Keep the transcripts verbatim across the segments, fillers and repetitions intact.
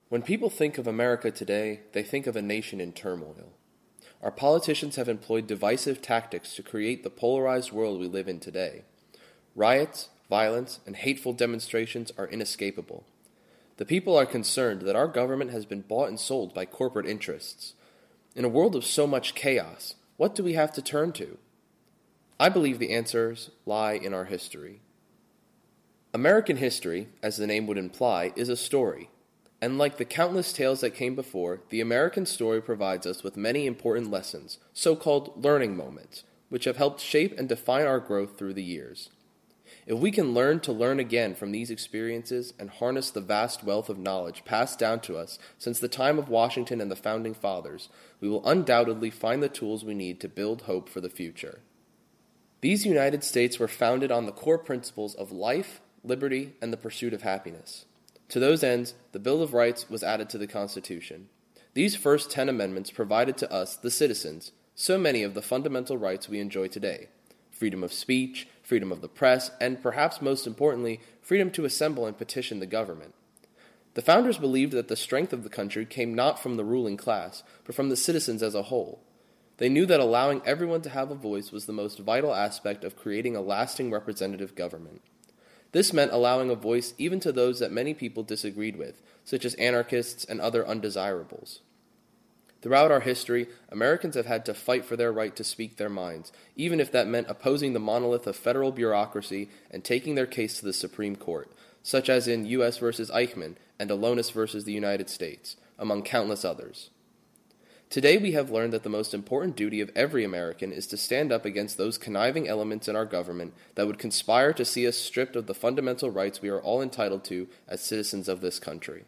When people think of America today, they think of a nation in turmoil. Our politicians have employed divisive tactics to create the polarized world we live in today. Riots, violence, and hateful demonstrations are inescapable. The people are concerned that our government has been bought and sold by corporate interests. In a world of so much chaos, what do we have to turn to? I believe the answers lie in our history. American history, as the name would imply, is a story. And like the countless tales that came before, the American story provides us with many important lessons, so-called learning moments, which have helped shape and define our growth through the years. If we can learn to learn again from these experiences and harness the vast wealth of knowledge passed down to us since the time of Washington and the Founding Fathers, we will undoubtedly find the tools we need to build hope for the future. These United States were founded on the core principles of life, liberty, and the pursuit of happiness. To those ends, the Bill of Rights was added to the Constitution. These first ten amendments provided to us, the citizens, so many of the fundamental rights we enjoy today: freedom of speech, freedom of the press, and perhaps most importantly, freedom to assemble and petition the government. The founders believed that the strength of the country came not from the ruling class, but from the citizens as a whole. They knew that allowing everyone to have a voice was the most vital aspect of creating a lasting representative government. This meant allowing a voice even to those that many people disagreed with, such as anarchists and other undesirables. Throughout our history, Americans have had to fight for their right to speak their minds, even if that meant opposing the monolith of federal bureaucracy and taking their case to the Supreme Court, such as in U S versus Eichmann and Alonis versus the United States, among countless others. Today we have learned that the most important duty of every American is to stand up against those conniving elements in our government that would conspire to see us stripped of the fundamental rights we are all entitled to as citizens of this country.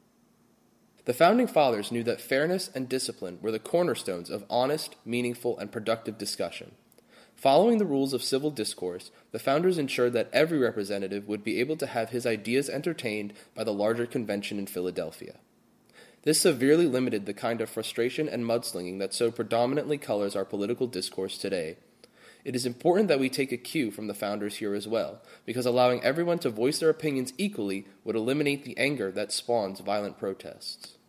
The Founding Fathers knew that fairness and discipline were the cornerstones of honest, meaningful, and productive discussion. Following the rules of civil discourse, the Founders ensured that every representative would be able to have his ideas entertained by the larger convention in Philadelphia. This severely limited the kind of frustration and mudslinging that so predominantly colors our political discourse today. It is important that we take a cue from the founders here as well, because allowing everyone to voice their opinions equally would eliminate the anger that spawns violent protests.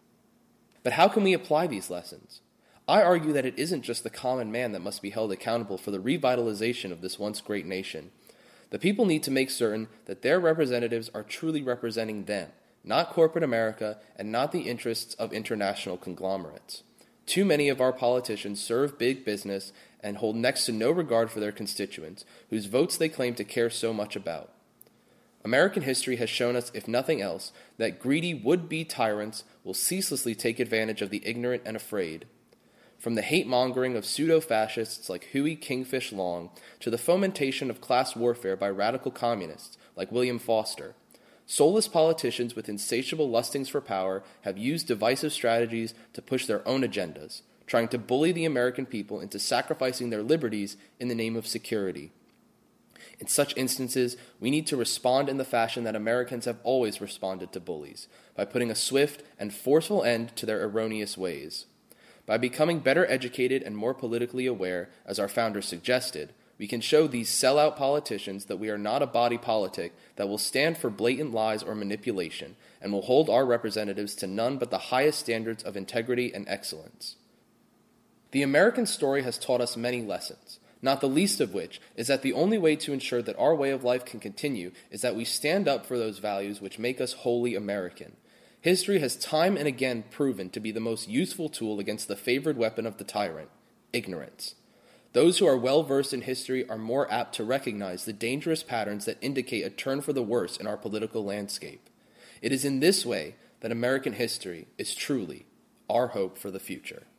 But how can we apply these lessons? I argue that it isn't just the common man that must be held accountable for the revitalization of this once great nation. The people need to make certain that their representatives are truly representing them, not corporate America, and not the interests of international conglomerates. Too many of our politicians serve big business and hold next to no regard for their constituents, whose votes they claim to care so much about. American history has shown us, if nothing else, that greedy would-be tyrants will ceaselessly take advantage of the ignorant and afraid. From the hate-mongering of pseudo-fascists like Huey Kingfish Long to the fomentation of class warfare by radical communists like William Foster, soulless politicians with insatiable lustings for power have used divisive strategies to push their own agendas, trying to bully the American people into sacrificing their liberties in the name of security. In such instances, we need to respond in the fashion that Americans have always responded to bullies, by putting a swift and forceful end to their erroneous ways. By becoming better educated and more politically aware, as our founders suggested, we can show these sellout politicians that we are not a body politic that will stand for blatant lies or manipulation, and will hold our representatives to none but the highest standards of integrity and excellence. The American story has taught us many lessons, not the least of which is that the only way to ensure that our way of life can continue is that we stand up for those values which make us wholly American. History has time and again proven to be the most useful tool against the favored weapon of the tyrant, ignorance. Those who are well-versed in history are more apt to recognize the dangerous patterns that indicate a turn for the worse in our political landscape. It is in this way that American history is truly our hope for the future.